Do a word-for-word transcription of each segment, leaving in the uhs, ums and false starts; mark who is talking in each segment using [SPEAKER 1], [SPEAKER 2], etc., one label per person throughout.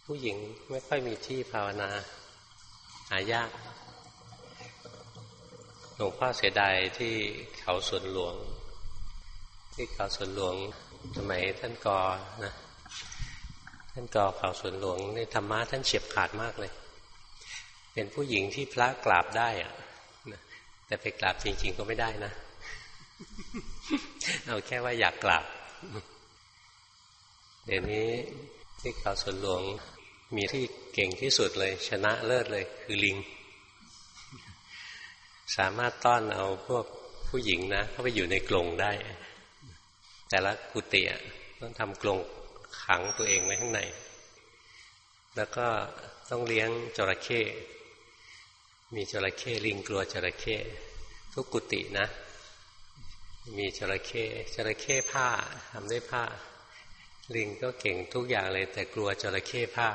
[SPEAKER 1] ผู้หญิงไม่ค่อยมีที่ภาวนาหายากหลวงพ่อเสียดายที่เขาสวนหลวงที่เขาสวนหลวงสมัยท่านกอนะท่านกอเขาสวนหลวงในธรรมะท่านเฉียบขาดมากเลยเป็นผู้หญิงที่พระกราบได้อะแต่ไปกราบจริงๆก็ไม่ได้นะเอาแค่ว่าอยากกราบเดี๋ยวนี้ที่เขาสวนหลวงมีที่เก่งที่สุดเลยชนะเลิศเลยคือลิงสามารถต้อนเอาพวกผู้หญิงนะเข้าไปอยู่ในกรงได้แต่ละกุฏิต้องทำกรงขังตัวเองไว้ข้างในแล้วก็ต้องเลี้ยงจระเข้มีจระเข้ลิงกลัวจระเข้ทุกกุฏินะมีจระเข้จระเข้ผ้าทำด้วยผ้าลิงก็เก่งทุกอย่างเลยแต่กลัวจระเข้ผ้า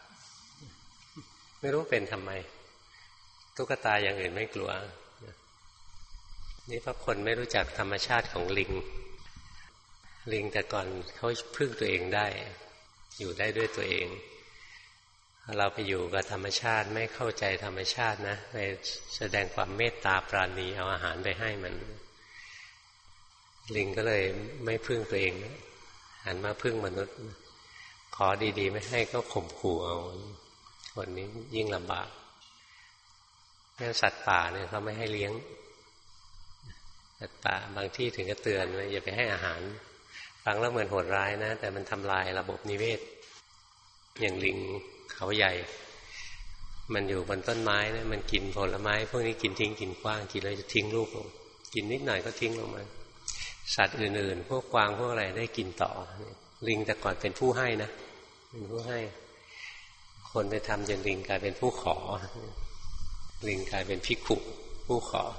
[SPEAKER 1] ไม่รู้เป็นทำไมตุ๊กตาอย่างอื่นไม่กลัวนี่เพราะคนไม่รู้จักธรรมชาติของลิงลิงแต่ก่อนเขาพึ่งตัวเองได้อยู่ได้ด้วยตัวเองเราไปอยู่กับธรรมชาติไม่เข้าใจธรรมชาตินะไปแสดงความเมตตาปราณีเอาอาหารไปให้มันลิงก็เลยไม่พึ่งตัวเองหันมาพึ่งมนุษย์ขอดีๆไม่ให้ก็ข่มขู่เอาคนนี้ยิ่งลำบากแค่สัตว์ป่าเนี่ยเขาไม่ให้เลี้ยงสัตว์ป่าบางที่ถึงก็เตือนว่าอย่าไปให้อาหารฟังแล้วเหมือนโหดร้ายนะแต่มันทำลายระบบนิเวศอย่างลิงเขาใหญ่มันอยู่บนต้นไม้นะมันกินผลไม้พวกนี้กินทิ้งกินกว้างกินแล้วจะทิ้งลูกลงกินนิดหน่อยก็ทิ้งลงมาสัตว์อื่นๆพวกกวางพวกอะไรได้กินต่อลิงแต่ก่อนเป็นผู้ให้นะเป็นผู้ให้คนไปทำจนลิงกลายเป็นผู้ขอลิงกลายเป็นภิกขุผู้ขอ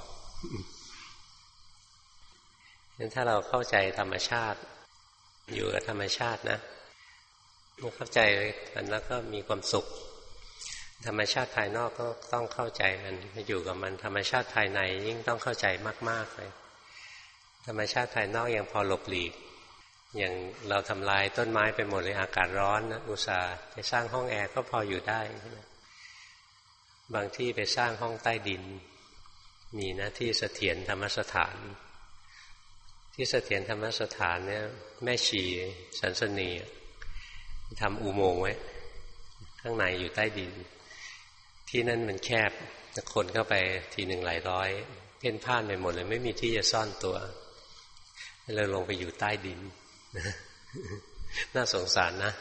[SPEAKER 1] งั้นถ้าเราเข้าใจธรรมชาติอยู่กับธรรมชาตินะเมื่อเข้าใจมันแล้วก็มีความสุขธรรมชาติภายนอกก็ต้องเข้าใจมันอยู่กับมันธรรมชาติภายในยิ่งต้องเข้าใจมากๆเลยธรรมชาติภายนอกยังพอหลบหลีกอย่างเราทำลายต้นไม้ไปหมดเลยอากาศร้อนนะอุตส่าห์ไปสร้างห้องแอร์ก็พออยู่ได้บางที่ไปสร้างห้องใต้ดินมีนะที่เสถียรธรรมสถานที่เสถียรธรรมสถานเนี่ยแม่ชีสันสนีทำอุโมงค์ไว้ข้างในอยู่ใต้ดินที่นั่นมันแคบคนเข้าไปทีหนึ่งหลายร้อยเพ่นพ่านไปหมดเลยไม่มีที่จะซ่อนตัวเลยลงไปอยู่ใต้ดินน่าสงสารนะ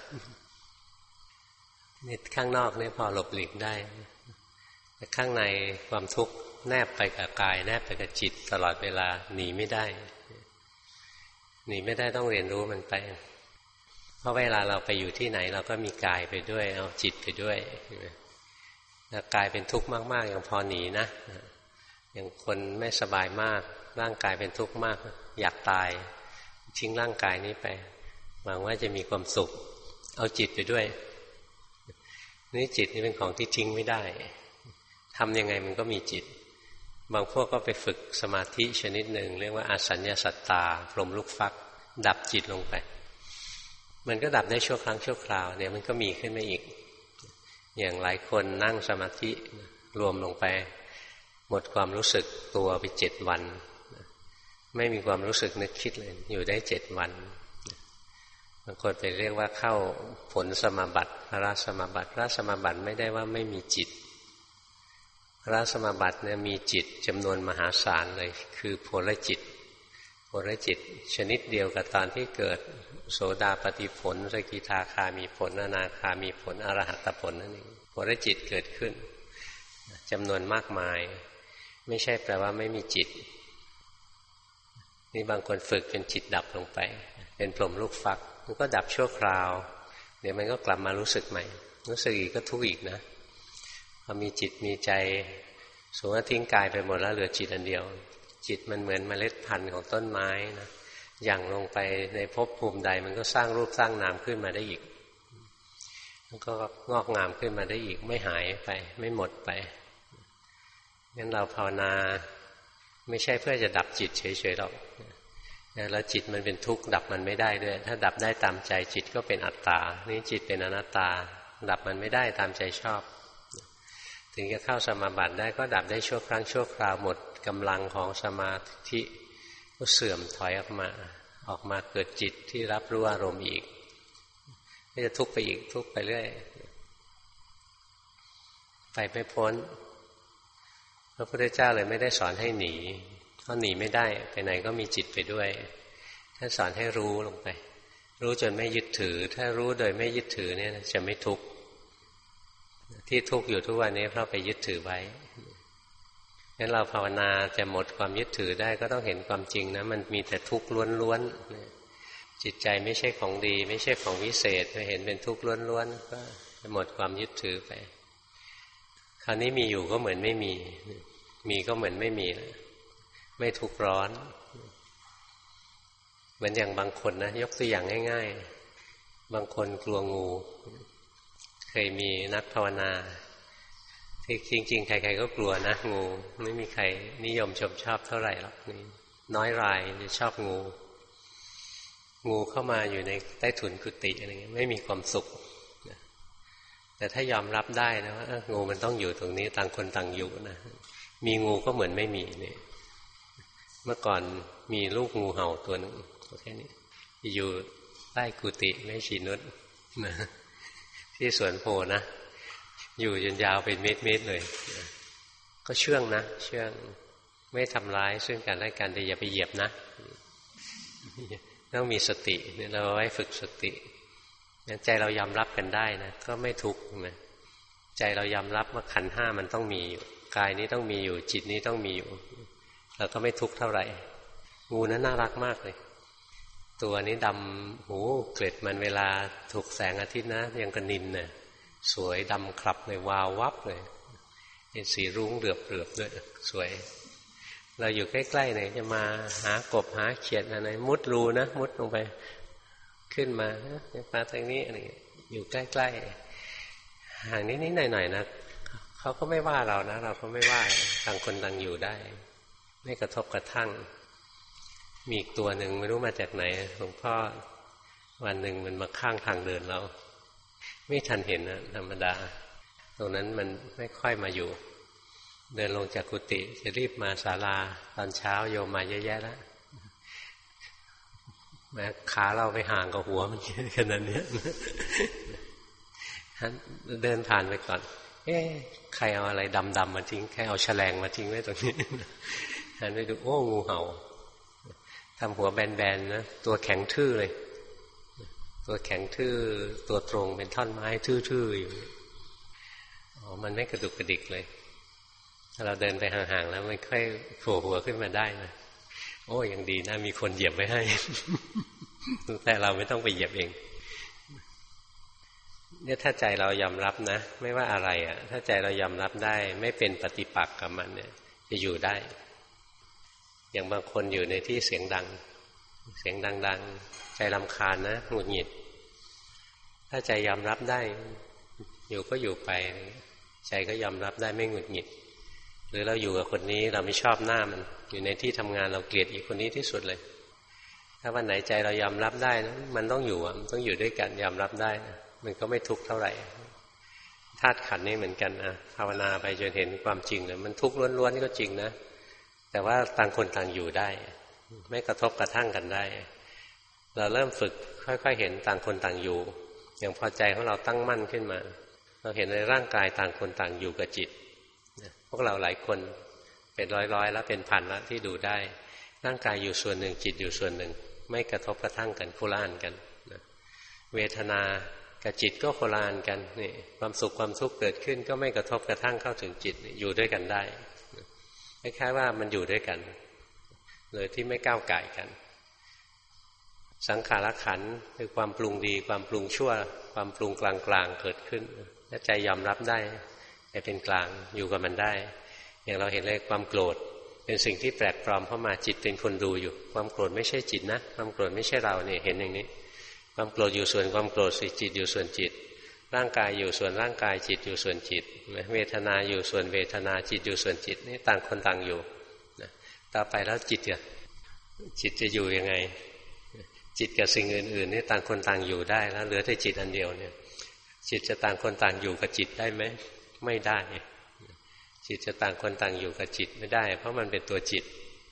[SPEAKER 1] นี่ข้างนอกนี่พอหลบหลีกได้แต่ข้างในความทุกข์แนบไปกับกายแนบไปกับจิตตลอดเวลาหนีไม่ได้หนีไม่ได้ต้องเรียนรู้มันไปเพราะเวลาเราไปอยู่ที่ไหนเราก็มีกายไปด้วยเอาจิตไปด้วยถ้ากายเป็นทุกข์มากๆยังพอหนีนะอย่างคนไม่สบายมากร่างกายเป็นทุกข์มากอยากตายทิ้งร่างกายนี้ไปหวังว่าจะมีความสุขเอาจิตไปด้วยนี่จิตนี่เป็นของที่ทิ้งไม่ได้ทำยังไงมันก็มีจิตบางพวกก็ไปฝึกสมาธิชนิดหนึ่งเรียกว่าอาสัญญาสัตตาพรหมลูกฟักดับจิตลงไปมันก็ดับได้ชั่วครั้งชั่วคราวเนี่ยมันก็มีขึ้นมาอีกอย่างหลายคนนั่งสมาธิรวมลงไปหมดความรู้สึกตัวไปเจ็ดวันไม่มีความรู้สึกนึกคิดเลยอยู่ได้เจ็ดวันบางคนไปเรียกว่าเข้าผลสมาบัติพระสมาบัติพระสมาบัติไม่ได้ว่าไม่มีจิตพระสมาบัติเนี่ยมีจิตจำนวนมหาศาลเลยคือโพลจิตโพลจิตชนิดเดียวกับตอนที่เกิดโสดาปัตติผลสกิทาคามีผลอนาคามีผลอรหัตผลนั่นเองโพลจิตเกิดขึ้นจำนวนมากมายไม่ใช่แปลว่าไม่มีจิตนี่บางคนฝึกจนจิตดับลงไปเป็นพรหมลูกฟักมันก็ดับชั่วคราวเดี๋ยวมันก็กลับมารู้สึกใหม่รู้สึกอีกก็ทุกข์อีกนะพอมีจิตมีใจสมมติทิ้งกายไปหมดแล้วเหลือจิตอันเดียวจิตมันเหมือนเมล็ดพันธุ์ของต้นไม้นะหยั่งลงไปในภพภูมิใดมันก็สร้างรูปสร้างนามขึ้นมาได้อีกมันก็งอกงามขึ้นมาได้อีกไม่หายไปไม่หมดไปงั้นเราภาวนาไม่ใช่เพื่อจะดับจิตเฉยๆหรอกแล้วจิตมันเป็นทุกข์ดับมันไม่ได้ด้วยถ้าดับได้ตามใจจิตก็เป็นอัตตานี่จิตเป็นอนัตตาดับมันไม่ได้ตามใจชอบถึงจะเข้าสมาบัติได้ก็ดับได้ชั่วครั้งชั่วคราวหมดกำลังของสมาธิก็เสื่อมถอยออกมาออกมาเกิดจิตที่รับรู้อารมณ์อีกก็จะทุกข์ไปอีกทุกข์ไปเรื่อยไปไม่พ้นพระพุทธเจ้าเลยไม่ได้สอนให้หนีเพราะหนีไม่ได้ไปไหนก็มีจิตไปด้วยท่านสอนให้รู้ลงไปรู้จนไม่ยึดถือถ้ารู้โดยไม่ยึดถือเนี่ยจะไม่ทุกข์ที่ทุกข์อยู่ทุกวันนี้เพราะไปยึดถือไว้งั้นเราภาวนาจะหมดความยึดถือได้ก็ต้องเห็นความจริงนะมันมีแต่ทุกข์ล้วนๆจิตใจไม่ใช่ของดีไม่ใช่ของวิเศษเห็นเป็นทุกข์ล้วนๆก็จะหมดความยึดถือไปคราวนี้มีอยู่ก็เหมือนไม่มีมีก็เหมือนไม่มีไม่ทุกข์ร้อนเหมือนอย่างบางคนนะยกตัวอย่างง่ายๆบางคนกลัวงูเคยมีนักภาวนาที่จริงๆใครๆก็กลัวนะงูไม่มีใครนิยมชมชอบเท่าไหร่หรอกน้อยรายจะชอบงูงูเข้ามาอยู่ในใต้ถุนกุฏิอะไรเงี้ยไม่มีความสุขแต่ถ้ายอมรับได้นะว่างูมันต้องอยู่ตรงนี้ต่างคนต่างอยู่นะมีงูก็เหมือนไม่มีเนี่ยเมื่อก่อนมีลูกงูเห่าตัวหนึ่งแค่นี้อยู่ใต้กุฏิแม่ชีนุชนะที่สวนโพนะอยู่จนยาวเป็นเมตรๆเลยก็เชื่องนะเชื่องไม่ทำร้ายซึ่งกันและกันแต่อย่าไปเหยียบนะต้องมีสติเนี่ยเราไว้ฝึกสติใจเรายอมรับกันได้นะก็ไม่ทุกข์นะใจเรายอมรับว่าขันธ์ห้ามันต้องมีอยู่กายนี้ต้องมีอยู่จิตนี้ต้องมีอยู่เราก็ไม่ทุกข์เท่าไหร่งูนั้นน่ารักมากเลยตัวนี้ดำหูเกล็ดมันเวลาถูกแสงอาทิตย์นะยังกระนินเนี่ยสวยดำคลับเลยวาววับเลยเป็นสีรุ้งเหลือบเลือบด้วยสวยเราอยู่ใกล้ๆเนี่ยจะมาหากบหาเขียดอะไรมุดรูนะมุดลงไปขึ้นมามาทางนี้อะไรอยู่ใกล้ๆห่างนิดๆหน่อยๆนะเขาก็ไม่ว่าเรานะเราก็ไม่ว่าต่างคนต่างอยู่ได้ไม่กระทบกระทั่งมีอีกตัวหนึ่งไม่รู้มาจากไหนหลวงพ่อวันหนึ่งมันมาข้างทางเดินเราไม่ทันเห็นนะธรรมดาตรงนั้นมันไม่ค่อยมาอยู่เดินลงจากกุฏิจะรีบมาศาลาตอนเช้าโยมมาเยอะแยะแล้วแม้ขาเราไปห่างกับหัวมันขนาดนี้เดินผ่านไปก่อนเอ๊ะใครเอาอะไรดำๆมาทิ้งใครเอาแฉลงมาทิ้งไว้ตรงนี้หันไปดูโอ้งูเห่าทำหัวแบนๆนะตัวแข็งทื่อเลยตัวแข็งทื่อตัวตรงเป็นท่อนไม้ทื่อๆอยู่อ๋อมันไม่กระดุกกระดิกเลยถ้าเราเดินไปห่างๆแล้วมันค่อยโผล่หัวขึ้นมาได้นะโอ้ยังดีนะมีคนเหยียบไว้ให้แต่เราไม่ต้องไปเหยียบเองเนี่ยถ้าใจเรายอมรับนะไม่ว่าอะไรอ่ะถ้าใจเรายอมรับได้ไม่เป็นปฏิปักษ์กับมันเนี่ยจะอยู่ได้อย่างบางคนอยู่ในที่เสียงดังเสียงดังๆใจรำคาญนะหงุดหงิดถ้าใจยอมรับได้อยู่ก็อยู่ไปใจก็ยอมรับได้ไม่หงุดหงิดหรือเราอยู่กับคนนี้เราไม่ชอบหน้ามันอยู่ในที่ทำงานเราเกลียดอีกคนนี้ที่สุดเลยถ้าวันไหนใจเรายอมรับได้นะมันต้องอยู่มันต้องอยู่ด้วยกันยอมรับได้นะมันก็ไม่ทุกข์เท่าไหร่ธาตุขันธ์นี่เหมือนกันนะภาวนาไปจนเห็นความจริงเลยมันทุกข์ล้วนๆก็จริงนะแต่ว่าต่างคนต่างอยู่ได้ไม่กระทบกระทั่งกันได้เราเริ่มฝึกค่อยๆเห็นต่างคนต่างอยู่อย่างพอใจของเราตั้งมั่นขึ้นมาเราเห็นในร่างกายต่างคนต่างอยู่กับจิตพวกเราหลายคนเป็นร้อยๆแล้วเป็นพันแล้วที่ดูได้ร่างกายอยู่ส่วนหนึ่งจิตอยู่ส่วนหนึ่งไม่กระทบกระทั่งกันโคละอันกันเวทนากับจิตก็โคละอันกันนี่ความสุขความทุกข์เกิดขึ้นก็ไม่กระทบกระทั่งเข้าถึงจิตอยู่ด้วยกันได้คล้ายๆว่ามันอยู่ด้วยกันเลยที่ไม่ก้าวไก่กันสังขารขันธ์คือความปรุงดีความปรุงชั่วความปรุงกลางๆเกิดขึ้นถ้าใจยอมรับได้ใจเป็นกลางอยู่กับมันได้อย่างเราเห็นเลยความโกรธเป็นสิ่งที่แปลกปลอมเข้ามาจิตเป็นคนดูอยู่ความโกรธไม่ใช่จิตนะความโกรธไม่ใช่เราเนี่ยเห็นอย่างนี้ความโกรธอยู่ส่วนความโกรธสิจิตอยู่ส่วนจิตร่างกายอยู่ส่วนร่างกายจิตอยู่ส่วนจิตเวทนาอยู่ส่วนเวทนาจิตอยู่ส่วนจิตนี่ต่างคนต่างอยู่ต่อไปแล้วจิตอ่ะจิตจะอยู่ยังไงจิตกับสิ่งอื่นๆนี่ต่างคนต่างอยู่ได้แล้วเหลือแต่จิตอันเดียวเนี่ยจิตจะต่างคนต่างอยู่กับจิตได้ไหมไม่ได้จิตจะต่างคนต่างอยู่กับจิตไม่ได้เพราะมันเป็นตัวจิต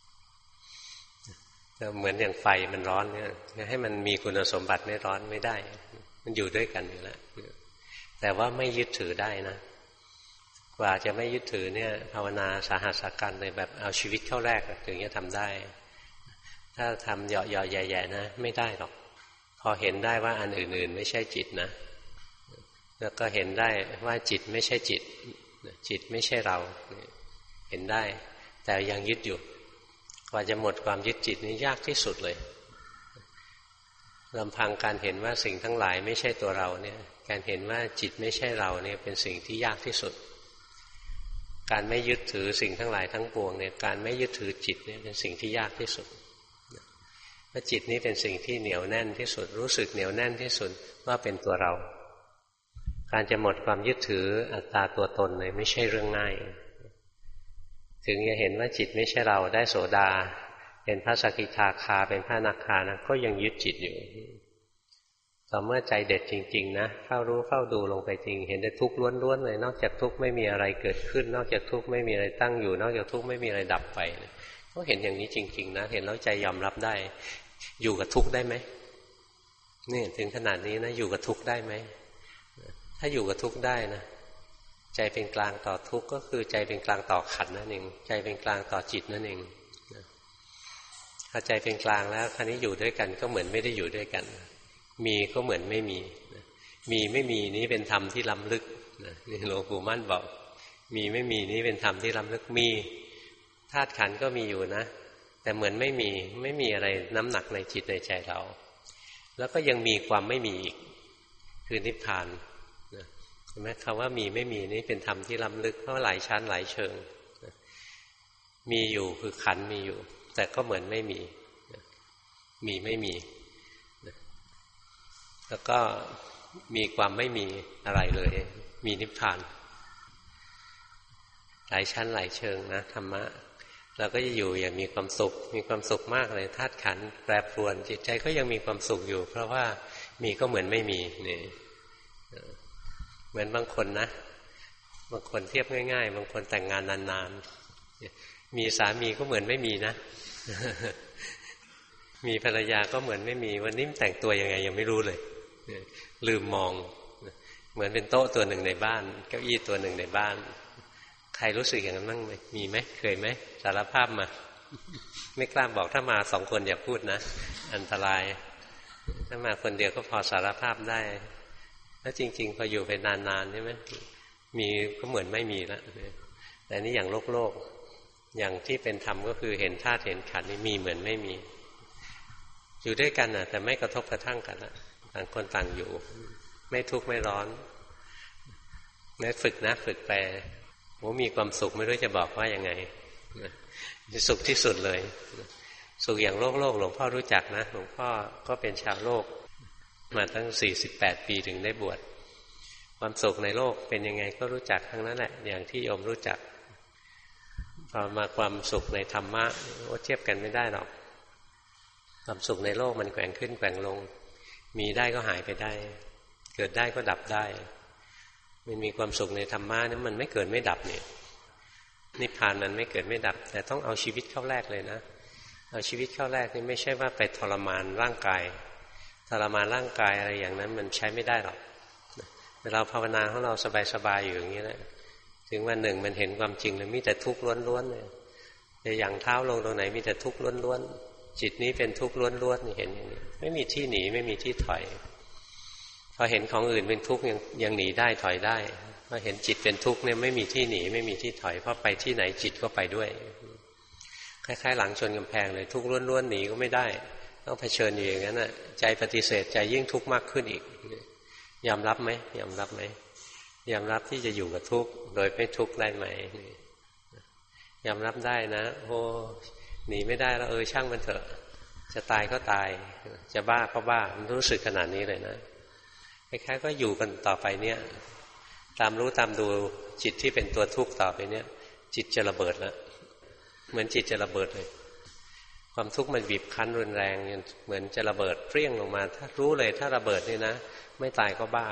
[SPEAKER 1] เหมือนอย่างไฟมันร้อนเนี่ยให้มันมีคุณสมบัติไม่ร้อนไม่ได้มันอยู่ด้วยกันอยู่แล้วแต่ว่าไม่ยึดถือได้นะกว่าจะไม่ยึดถือเนี่ยภาวนาสาหัสสากันเลยแบบเอาชีวิตเข้าแรกถึงจะทำได้ถ้าทำเหยาะเหยาะแย่ๆนะไม่ได้หรอกพอเห็นได้ว่าอันอื่นๆไม่ใช่จิตนะแล้วก็เห็นได้ว่าจิตไม่ใช่จิตจิตไม่ใช่เราเห็นได้แต่ยังยึดอยู่กว่าจะหมดความยึดจิตนี่ยากที่สุดเลยลำพังการเห็นว่าสิ่งทั้งหลายไม่ใช่ตัวเราเนี่ยการเห็นว่าจิตไม่ใช่เราเนี่ยเป็นสิ่งที่ยากที่สุดการไม่ยึดถือสิ่งทั้งหลายทั้งปวงเนี่ยการไม่ยึดถือจิตเนี่ยเป็นสิ่งที่ยากที่สุดเพราะจิตนี้เป็นสิ่งที่เหนียวแน่นที่สุดรู้สึกเหนียวแน่นที่สุดว่าเป็นตัวเราการจะหมดความยึดถืออัตตาตัวตนเลยไม่ใช่เรื่องง่ายถึงจะเห็นว่าจิตไม่ใช่เราได้โสดาเป็นพระสกิทาคาเป็นพระอนาคานะก็ยังยึดจิตอยู่ต่อเมื่อใจเด็ดจริงๆนะเข้ารู้เข้าดูลงไปจริงเห็นได้ทุกข์ล้วนๆเลยนอกจากทุกข์ไม่มีอะไรเกิดขึ้นนอกจากทุกข์ไม่มีอะไรตั้งอยู่นอกจากทุกข์ไม่มีอะไรดับไปก็เห็นอย่างนี้จริงๆนะเห็นแล้วใจยอมรับได้อยู่กับทุกข์ได้ไหมนี่ถึงขนาดนี้นะอยู่กับทุกข์ได้ไหมถ้าอยู่กับทุกข์ได้นะใจเป็นกลางต่อทุกข์ก็คือใจเป็นกลางต่อขันธ์นั่นเองใจเป็นกลางต่อจิตนั่นเองถ้าใจเป็นกลางแล้วคราวนี้อยู่ด้วยกันก็เหมือนไม่ได้อยู่ด้วยกันมีก็เหมือนไม่มีมีไม่มีนี้เป็นธรรมที่ล้ำลึกนี่หลวงปู่มั่นบอกมีไม่มีนี้เป็นธรรมที่ล้ำลึกมีธาตุขันธ์ก็มีอยู่นะแต่เหมือนไม่มีไม่มีอะไรน้ำหนักในจิตในใจเราแล้วก็ยังมีความไม่มีอีกคือนิพพานเห็นไหมคำว่ามีไม่มีนี้เป็นธรรมที่ล้ำลึกเพราะหลายชั้นหลายเชิงมีอยู่คือขันธ์มีอยู่แต่ก็เหมือนไม่มีมีไม่มีแล้วก็มีความไม่มีอะไรเลยมีนิพพานหลายชั้นหลายเชิงนะธรรมะเราก็จะอยู่อย่างมีความสุขมีความสุขมากเลยธาตุขันธ์แปรปรวนจิตใจก็ยังมีความสุขอยู่เพราะว่ามีก็เหมือนไม่มีนี่เหมือนบางคนนะบางคนเทียบง่ายๆบางคนแต่งงานนานๆมีสามีก็เหมือนไม่มีนะมีภรรยาก็เหมือนไม่มีวันนี้แต่งตัวยังไงยังไม่รู้เลยลืมมองเหมือนเป็นโต๊ะตัวหนึ่งในบ้านเก้าอี้ตัวหนึ่งในบ้านใครรู้สึกอย่างนั้นบ้างไหมมีไหมเคยไหมสารภาพมาไม่กล้าบอกถ้ามาสองคนอย่าพูดนะอันตรายถ้ามาคนเดียวก็พอสารภาพได้แล้วจริงๆพออยู่ไปนานๆใช่ไหมมีก็เหมือนไม่มีแล้วแต่นี่อย่างโลกโลกอย่างที่เป็นธรรมก็คือเห็นธาตุเห็นขันธ์นี่มีเหมือนไม่มีอยู่ด้วยกันนะแต่ไม่กระทบกระทั่งกันละต่างคนต่างอยู่ไม่ทุกข์ไม่ร้อนไม่ฝึกนะฝึกไปโอ้มีความสุขไม่รู้จะบอกว่ายังไงสุขที่สุดเลยสุขอย่างโลกโลกหลวงพ่อรู้จักนะหลวงพ่อก็เป็นชาวโลกมาตั้งสี่สิบแปดปีถึงได้บวชความสุขในโลกเป็นยังไงก็รู้จักทั้งนั้นแหละอย่างที่โยมรู้จักพอมาความสุขในธรรมะโอ้เทียบกันไม่ได้หรอกความสุขในโลกมันแกว่งขึ้นแกว่งลงมีได้ก็หายไปได้เกิดได้ก็ดับได้มันมีความสุขในธรรมะนั้นมันไม่เกิดไม่ดับเนี่ยนิพพานมันไม่เกิดไม่ดับแต่ต้องเอาชีวิตเข้าแรกเลยนะเอาชีวิตเข้าแรกนี่ไม่ใช่ว่าไปทรมานร่างกายทรมานร่างกายอะไรอย่างนั้นมันใช้ไม่ได้หรอกเราภาวนาของเราสบายๆอยู่อย่างนี้แหละถึงวันหนึ่งมันเห็นความจริงเลยมีแต่ทุกข์ล้วนๆเลยจะอย่างเท้าลงตรงไหนมีแต่ทุกข์ล้วนๆจิตนี้เป็นทุกข์ล้วนๆนี่เห็นอย่างนี้ไม่มีที่หนีไม่มีที่ถอยพอเห็นของอื่นเป็นทุกข์ยังยังหนีได้ถอยได้พอเห็นจิตเป็นทุกข์เนี่ยไม่มีที่หนีไม่มีที่ถอยเพราะไปที่ไหนจิตก็ไปด้วยคล้ายๆหลังชนกำแพงเลยทุกข์ล้วนๆหนีก็ไม่ได้ต้องเผชิญอยู่อย่างนั้นน่ะใจปฏิเสธใจยิ่งทุกข์มากขึ้นอีกยอมรับไหมยอมรับไหมยอมรับที่จะอยู่กับทุกข์โดยไม่ทุกข์ได้ไหมยอมรับได้นะโอ้หนีไม่ได้แล้วเออช่างมันเถอะจะตายก็ตายจะบ้าก็บ้ามันรู้สึกขนาดนี้เลยนะคล้ายๆก็อยู่กันต่อไปเนี่ยตามรู้ตามดูจิตที่เป็นตัวทุกข์ต่อไปเนี่ยจิตจะระเบิดแล้วเหมือนจิตจะระเบิดเลยความทุกข์มันบีบคั้นรุนแรงเหมือนจะระเบิดเปรี้ยงลงมาถ้ารู้เลยถ้าระเบิดนี่นะไม่ตายก็บ้า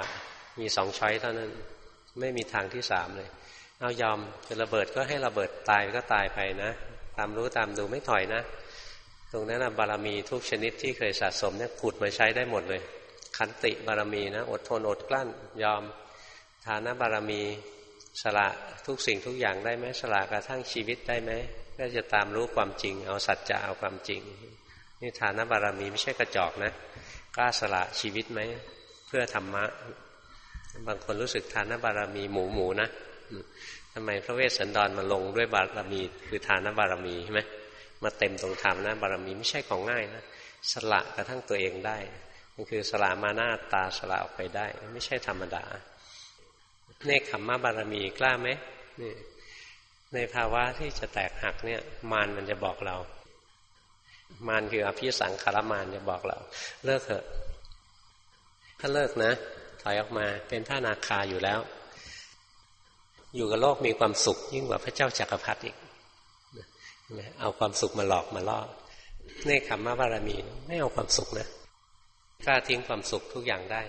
[SPEAKER 1] มีสองช้อยเท่านั้นไม่มีทางที่สามเลยเอายอมจะระเบิดก็ให้ระเบิดตายก็ตายไปนะตามรู้ตามดูไม่ถอยนะตรงนั้นนะบารมีทุกชนิดที่เคยสะสมเนี่ยผุดมาใช้ได้หมดเลยขันติบารมีนะอดทนอดกลั้นยอมทานบารมีสละทุกสิ่งทุกอย่างได้ไหมสละกระทั่งชีวิตได้ไหมก็จะตามรู้ความจริงเอาสัจจะเอาความจริงนี่ทานบารมีไม่ใช่กระจอกนะกล้าสละชีวิตไหมเพื่อธรรมะบางคนรู้สึกทานบารมีหมูหมูนะทำไมพระเวสสันดรมาลงด้วยบารมีคือทานบารมีใช่ไหมมาเต็มตรงธรรมนะบารมีไม่ใช่ของง่ายนะสละกระทั่งตัวเองได้มันคือสละมานะตาสละออกไปได้ไม่ใช่ธรรมดาเนคขมมะบารมีกล้าไหมนี่ในภาวะที่จะแตกหักเนี่ยมารมันจะบอกเรามารคืออภิสังขารมารจะบอกเราเลิกเถอะถ้าเลิกนะถอยออกมาเป็นพระอนาคาอยู่แล้วอยู่กับโลกมีความสุขยิ่งกว่าพระเจ้าจักรพรรดิอีกเอาความสุขมาหลอกมาล่อเนคขมมะบารมีไม่เอาความสุขนะกล้าทิ้งความสุขทุกอย่างได้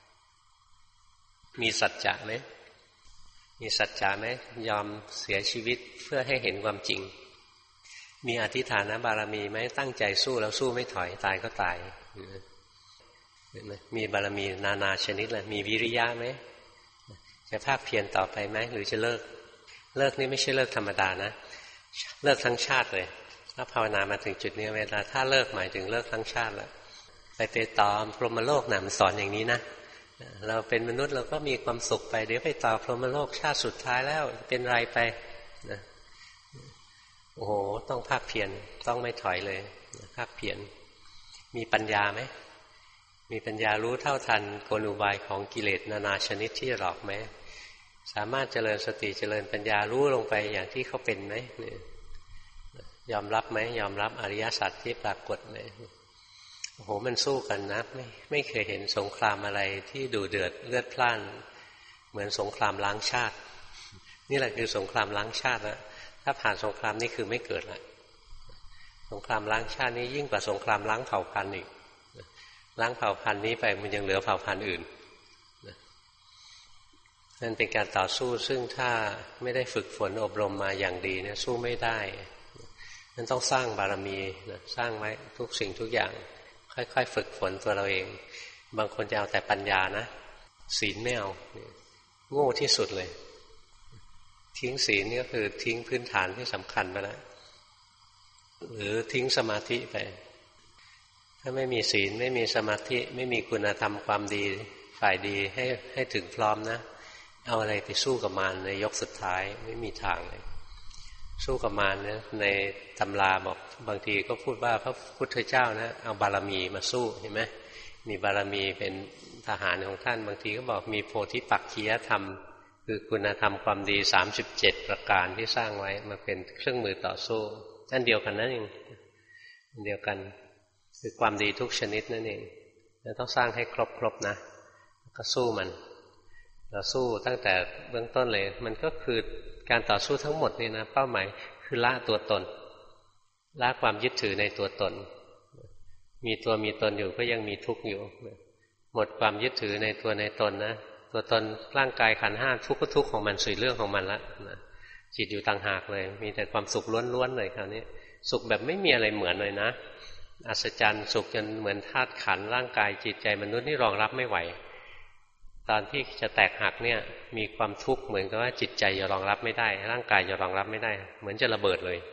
[SPEAKER 1] มีสัจจะไหมมีสัจจะไหมยอมเสียชีวิตเพื่อให้เห็นความจริงมีอธิฐานบารมีไหมตั้งใจสู้แล้วสู้ไม่ถอยตายก็ตายมีบารมีนานาชนิดเลยมีวิริยะไหมจะภาคเพียรต่อไปไหมหรือจะเลิกเลิกนี่ไม่ใช่เลิกธรรมดานะเลิกทั้งชาติเลยถ้าภาวนามาถึงจุดนี้เวลาถ้าเลิกหมายถึงเลิกทั้งชาติแล้วไปไปต่อพรหมโลกนะมันสอนอย่างนี้นะเราเป็นมนุษย์เราก็มีความสุขไปเดี๋ยวไปต่อพรหมโลกชาติสุดท้ายแล้วเป็นไรไปนะโอ้โหต้องภาคเพียรต้องไม่ถอยเลยภาคเพียรมีปัญญาไหมมีปัญญารู้เท่าทันกลอุบายของกิเลสนานาชนิดที่หลอกไหมสามารถเจริญสติเจริญปัญญารู้ลงไปอย่างที่เขาเป็นไหมยอมรับไหมยอมรับอริยสัจที่ปรากฏไหมโอ้โหมันสู้กันนะไม่ไม่เคยเห็นสงครามอะไรที่ดุเดือดเลือดพล่านเหมือนสงครามล้างชาตินี่แหละคือสงครามล้างชาติแล้วถ้าผ่านสงครามนี่คือไม่เกิดละสงครามล้างชาตินี้ยิ่งกว่าสงครามล้างเผ่าพันธุ์อีกล้างเผ่าพันธุ์นี้ไปมันยังเหลือเผ่าพันธุ์อื่นนั่นเป็นการต่อสู้ซึ่งถ้าไม่ได้ฝึกฝนอบรมมาอย่างดีเนี่ยสู้ไม่ได้นั่นต้องสร้างบารมีนะสร้างไว้ทุกสิ่งทุกอย่างค่อยๆฝึกฝนตัวเราเองบางคนจะเอาแต่ปัญญานะศีลไม่เอาโง่ที่สุดเลยทิ้งศีลนี่ก็คือทิ้งพื้นฐานที่สำคัญไปแล้วหรือทิ้งสมาธิไปถ้าไม่มีศีลไม่มีสมาธิไม่มีคุณธรรมความดีฝ่ายดีให้ให้ถึงพร้อมนะเอาอะไรไปสู้กับมารในยกสุดท้ายไม่มีทางเลยสู้กับมารเนี่ยในตำราบอกบางทีก็พูดว่าพระพุทธเจ้านะเอาบารมีมาสู้เห็นไหมมีบารมีเป็นทหารของท่านบางทีก็บอกมีโพธิปักขียธรรมคือคุณธรรมความดีสามสิบเจ็ดประการที่สร้างไว้มาเป็นเครื่องมือต่อสู้นั่นเดียวกันนั่นเองอันเดียวกันคือความดีทุกชนิดนั่นเองเราต้องสร้างให้ครบๆนะก็สู้มันเราสู้ตั้งแต่เบื้องต้นเลยมันก็คือการต่อสู้ทั้งหมดนี่นะเป้าหมายคือละตัวตนละความยึดถือในตัวตนมีตัวมีตนอยู่ก็ยังมีทุกข์อยู่หมดความยึดถือในตัวในตนนะตัวตนร่างกายขันธ์ห้าทุกข์ก็ทุกข์ของมันสุดเรื่องของมันละนะจิตอยู่ต่างหากเลยมีแต่ความสุขล้วนๆเลยคราวนี้สุขแบบไม่มีอะไรเหมือนเลยนะอัศจรรย์สุขจนเหมือนธาตุขันธ์ร่างกายจิตใจมนุษย์นี่รองรับไม่ไหวตอนที่จะแตกหักเนี่ยมีความทุกข์เหมือนกับว่าจิตใจจะรองรับไม่ได้ร่างกายจะรองรับไม่ได้เหมือนจะระเบิดเลย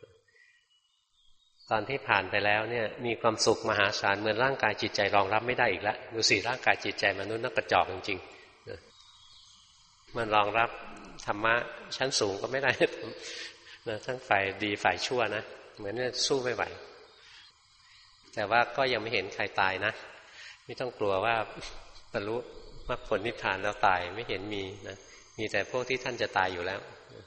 [SPEAKER 1] ตอนที่ผ่านไปแล้วเนี่ยมีความสุขมหาศาลเหมือนร่างกายจิตใจรองรับไม่ได้อีกแล้วดูสิร่างกายจิตใจมนุษย์นักกระจอกจริงๆมันรองรับธรรมะชั้นสูงก็ไม่ได้นะทั้งฝ่ายดีฝ่ายชั่วนะเหมือนเนี่ยสู้ไม่ไหวแต่ว่าก็ยังไม่เห็นใครตายนะไม่ต้องกลัวว่าบรรลุมรรคผลนิพพานแล้วตายไม่เห็นมีนะมีแต่พวกที่ท่านจะตายอยู่แล้ว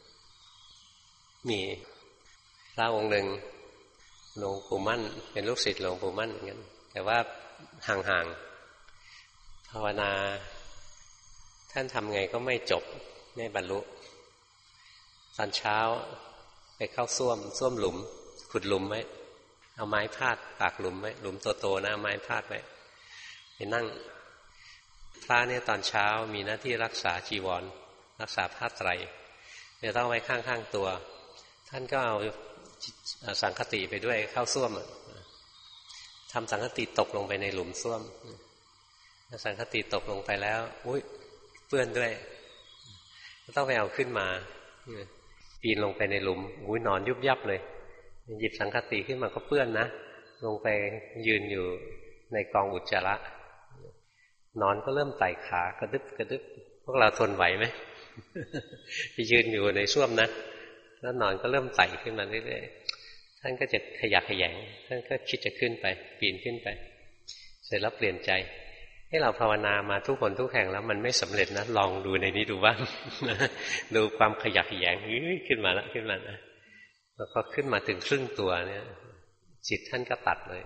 [SPEAKER 1] มีพระองค์หนึ่งหลวงปู่มั่นเป็นลูกศิษย์หลวงปู่มั่นเหมือนกันแต่ว่าห่างๆภาวนาท่านทำไงก็ไม่จบไม่บรรลุตอนเช้าไปเข้าส้วมส้วมหลุมขุดหลุมไว้เอาไม้พาดปากหลุมไว้หลุมโตๆนะไม้พาดไว้ไปนั่งพระเนี่ยตอนเช้ามีหน้าที่รักษาจีวรรักษาผ้าไตรจะต้องไว้ข้างๆตัวท่านก็เอาสังฆติไปด้วยเข้าส้วมทำสังฆติตกลงไปในหลุมส้วมสังฆติตกลงไปแล้วอุ้ยเปื้อนด้วยต้องไปเอาขึ้นมาปีนลงไปในหลุมอุ้ยนอนยุบยับเลยหยิบสังฆติขึ้นมาก็เปื้อนนะลงไปยืนอยู่ในกองอุจจาระนอนก็เริ่มไต่ขากระดึบกระดึบพวกเราทนไหวไหมไปยืนอยู่ในส้วมนะแล้วนอนก็เริ่มไต่ขึ้นมาเรื่อยๆท่านก็จะขยักขยงท่านก็คิดจะขึ้นไปปีนขึ้นไปเสร็จแล้วเปลี่ยนใจให้เราภาวนามาทุกคนทุกแห่งแล้วมันไม่สำเร็จนะลองดูในนี้ดูบ้างดูความขยักขยงขึ้นมาแล้วขึ้นมานะแล้วก็ขึ้นมาถึงครึ่งตัวเนี่ยจิตท่านก็ตัดเลย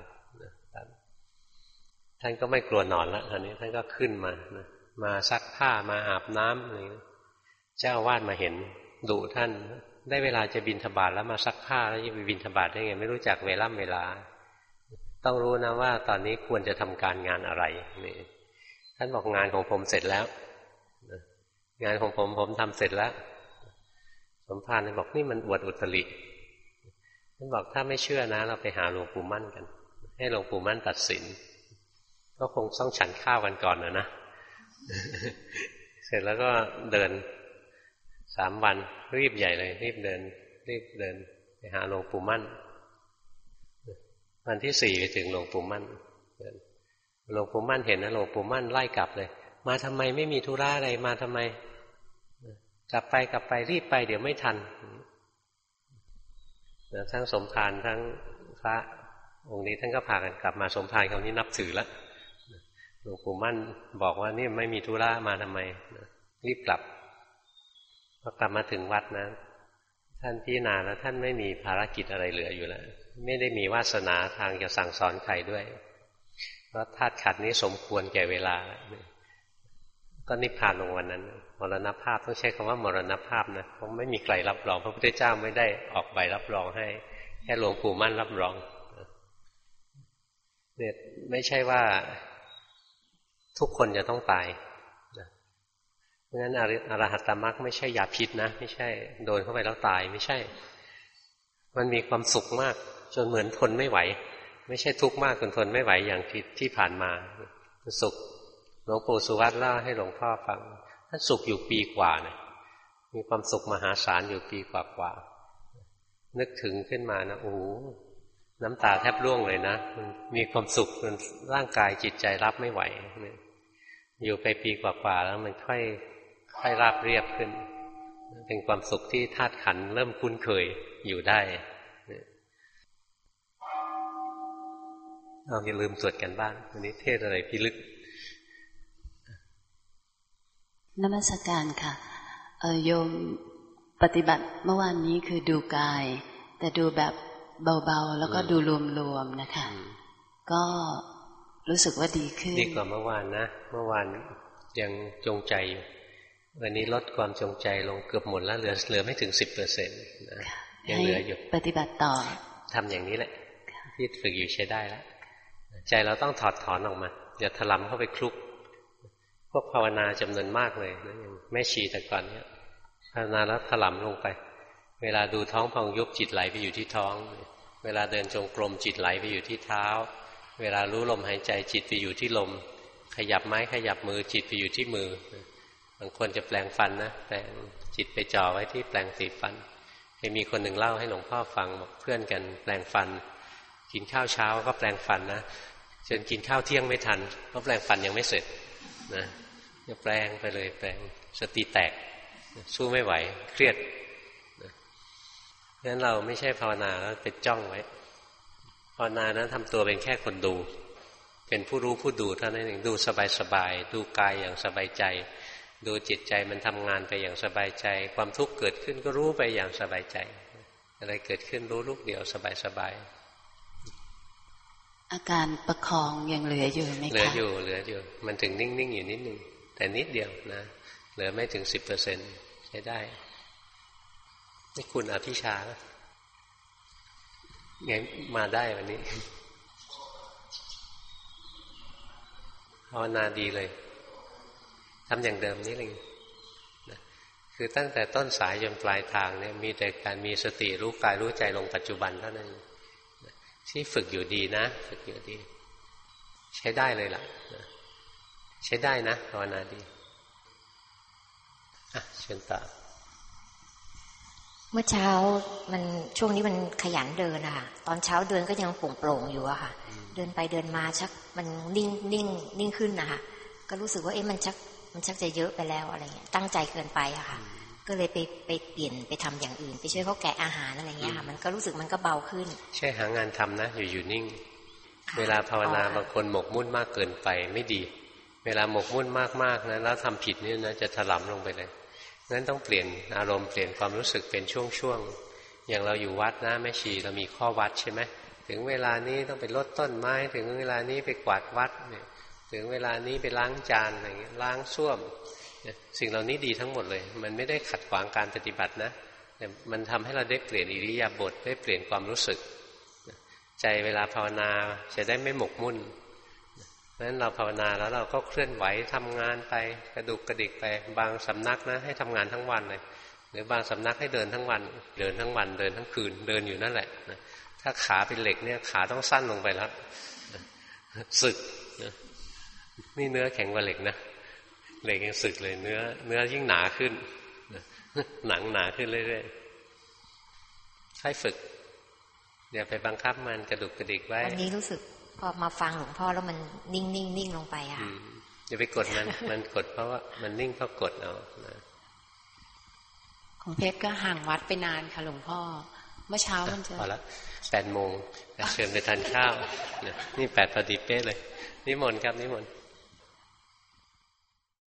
[SPEAKER 1] ท่านก็ไม่กลัวนอนแล้วตอนนี้ท่านก็ขึ้นมานะมาซักผ้ามาอาบน้ำอะไรเจ้าวาดมาเห็นดุท่านได้เวลาจะบิณฑบาตแล้วมาซักผ้าแล้วจะไปบิณฑบาตได้ไงไม่รู้จักเวลาเวลาต้องรู้นะว่าตอนนี้ควรจะทำการงานอะไรนี่ท่านบอกงานของผมเสร็จแล้วงานของผมผมทำเสร็จแล้วสมภารท่านบอกนี่มันอวดอุตริท่านบอกถ้าไม่เชื่อนะเราไปหาหลวงปู่มั่นกันให้หลวงปู่มั่นตัดสินก็คงต้องฉันข้าวกันก่อนนะนะเสร็จแล้วก็เดินสามวันรีบใหญ่เลยรีบเดินรีบเดินไปหาหลวงปู่มั่นวันที่สี่ไปถึงหลวงปู่มั่นหลวงปู่มั่นเห็นนะหลวงปู่มั่นไล่กลับเลยมาทำไมไม่มีธุระอะไรมาทำไมกลับไปกลับไปรีบไปเดี๋ยวไม่ทันทั้งสมภารทั้งพระองค์นี้ท่านก็พากันกลับมาสมภารเขานี้นับถือแล้วหลวงปู่มั่นบอกว่านี่ไม่มีธุระมาทำไมรีบกลับพอกลับมาถึงวัดนะท่านพิจารณาแล้วท่านไม่มีภารกิจอะไรเหลืออยู่แล้วไม่ได้มีวาสนาทางจะสั่งสอนใครด้วยเพราะธาตุขันธ์นี้สมควรแก่เวลาก็นิพพานลงวันนั้นมรณภาพต้องใช้คำว่ามรณภาพนะเพราะไม่มีใครรับรองพระพุทธเจ้าไม่ได้ออกใบรับรองให้แค่หลวงปู่มั่นรับรองเนี่ยไม่ใช่ว่าทุกคนจะต้องตายเพราะฉะนั้นอรหัตตมรรคไม่ใช่ยาพิษนะไม่ใช่โดนเข้าไปแล้วตายไม่ใช่มันมีความสุขมากจนเหมือนทนไม่ไหวไม่ใช่ทุกข์มากจนทนไม่ไหวอย่างที่ที่ผ่านมาสุขหลวงปู่สุวัตเล่าให้หลวงพ่อฟังท่านสุขอยู่ปีกว่าเนี่ยมีความสุขมหาศาลอยู่ปีกว่าๆนึกถึงขึ้นมานะโอ้โหน้ำตาแทบร่วงเลยนะมันมีความสุขจนร่างกายจิตใจรับไม่ไหวอยู่ไปปีกว่าๆแล้วมันค่อยค่อยราบเรียบขึ้นเป็นความสุขที่ธาตุขันธ์เริ่มคุ้นเคยอยู่ได้เราอย่าลืมตรวจกันบ้างวันนี้เทศอะไรพิลึก
[SPEAKER 2] นมัสการค่ะเออโยมปฏิบัติเมื่อวานนี้คือดูกายแต่ดูแบบเบาๆแล้วก็ดูรวมๆนะคะก็รู้สึกว่าดีขึ้นดีกว่าเมื่อวานนะเมื่อวานยังจงใจอยู่วันนี้ลดความจงใจลงเกือบหมดแล้วเหลือเหลือไม่ถึงสิบเปอร์เซ็นต์นะยังเหลืออยู่ปฏิบัติต่อทำอย่างนี้แหละที่ฝึกอยู่ใช้ได้แล้วใจเราต้องถอดถอนออกมาอย่าถลำเข้าไปคลุกพวกภาวนาจำนวนมากเลยนะอย่างแม่ชีแต่ก่อนเนี้ยภาวนาแล้วถลำลงไปเวลาดูท้องพองยุบจิตไหลไปอยู่ที่ท้องเวลาเดินจงกรมจิตไหลไปอยู่ที่เท้าเวลารู้ลมหายใจจิตไปอยู่ที่ลมขยับไม้ขยับมือจิตไปอยู่ที่มือบางคนจะแปลงฟันนะแต่จิตไปจ่อไว้ที่แปลงสีฟันเคยมีคนหนึ่งเล่าให้หลวงพ่อฟังบอกเพื่อนกันแปลงฟันกินข้าวเช้าก็แปลงฟันนะจนกินข้าวเที่ยงไม่ทันเพราะแปลงฟันยังไม่เสร็จนะจะแปลงไปเลยแปลงสติแตกสู้ไม่ไหวเครียดงั้นเราไม่ใช่ภาวนาแล้วไปจ้องไว้ภาวนานั้นทำตัวเป็นแค่คนดูเป็นผู้รู้ผู้ดูเท่านั้นเองดูสบายๆดูกายอย่างสบายใจดูจิตใจมันทำงานไปอย่างสบายใจความทุกข์เกิดขึ้นก็รู้ไปอย่างสบายใจอะไรเกิดขึ้นรู้ลูกเดียวสบายๆอาการประคองยังเหลืออยู่ไหมคะเหลืออยู่เหลืออยู่มันถึงนิ่งๆอยู่นิดนึงแต่นิดเดียวนะเหลือไม่ถึงสิบเปอร์เซ็นต์ใช้ได้นี่คุณอภิชาไงมาได้วันนี้ภาวนาดีเลย
[SPEAKER 1] ทำอย่างเดิมนี่เองนะคือตั้งแต่ต้นสายจนปลายทางเนี่ยมีแต่การมีสติรู้กายรู้ใจลงปัจจุบันเท่านั้นที่ฝึกอยู่ดีนะฝึกอยู่ดีใช้ได้เลยล่ะใช้ได้นะภาวนาดีอ่ะเชิญต่อ
[SPEAKER 3] เมื่อเช้ามันช่วงนี้มันขยันเดินอะค่ะตอนเช้าเดินก็ยังโปร่งๆอยู่อะค่ะเดินไปเดินมาชักมันนิ่งนิ่งนิ่งขึ้นนะคะก็รู้สึกว่าเอ๊ะมันชักมันชักจะเยอะไปแล้วอะไรเงี้ยตั้งใจเกินไปอะค่ะก็เลยไปไปเปลี่ยนไปทำอย่างอื่นไปช่วยเขาแกะอาหารอะไรเงี้ยค่ะมันก็รู้สึกมันก็เบาขึ้นใช่
[SPEAKER 1] หางานทำนะอยู่อยู่นิ่งเวลาภาวนาบางคนหมกมุ่นมากเกินไปไม่ดีเวลาหมกมุ่นมากๆนะแล้วทำผิดนี่นะจะถลำลงไปเลยงั้นต้องเปลี่ยนอารมณ์เปลี่ยนความรู้สึกเป็นช่วงๆอย่างเราอยู่วัดนะแม่ชีเรามีข้อวัดใช่ไหมถึงเวลานี้ต้องไปรดต้นไม้ถึงเวลานี้ไปกวาดวัดเนี่ยถึงเวลานี้ไปล้างจานอะไรเงี้ยล้างส้วมสิ่งเหล่านี้ดีทั้งหมดเลยมันไม่ได้ขัดขวางการปฏิบัตินะแต่มันทำให้เราได้เปลี่ยนอิริยาบถได้เปลี่ยนความรู้สึกใจเวลาภาวนาจะได้ไม่หมกมุ่นเพราะฉะนั้นเราภาวนาแล้วเราก็เคลื่อนไหวทำงานไปกระดุกกระดิกไปบางสำนักนะให้ทำงานทั้งวันเลยหรือบางสำนักให้เดินทั้งวันเดินทั้งวันเดินทั้งคืนเดินอยู่นั่นแหละถ้าขาเป็นเหล็กเนี่ยขาต้องสั้นลงไปแล้วสึกนี่เนื้อแข็งกว่าเหล็กนะเหล็กยังสึกเลยเนื้อเนื้อยิ่งหนาขึ้นหนังหนาขึ้นเรื่อยๆให้ฝึกอย่าไปบังคับมันกระดุกกระดิกไว้
[SPEAKER 3] วันนี้รู้สึกพอมาฟังหลวงพ่อแล้วมันนิ่งนิ่งนิ่งลงไปอ่ะ
[SPEAKER 1] อย่าไปกดมันมันกดเพราะว่ามันนิ่งเพราะกดเอานะ
[SPEAKER 4] ของเพชรก็ห่างวัดไปนานค่ะหลวงพ่อเมื่อเช้ามันจะ
[SPEAKER 1] พอละแปดโมงเชิญไปทานข้าวนี่แปดพอดีเป๊ะเลยนิมนต์ครับนิมนต์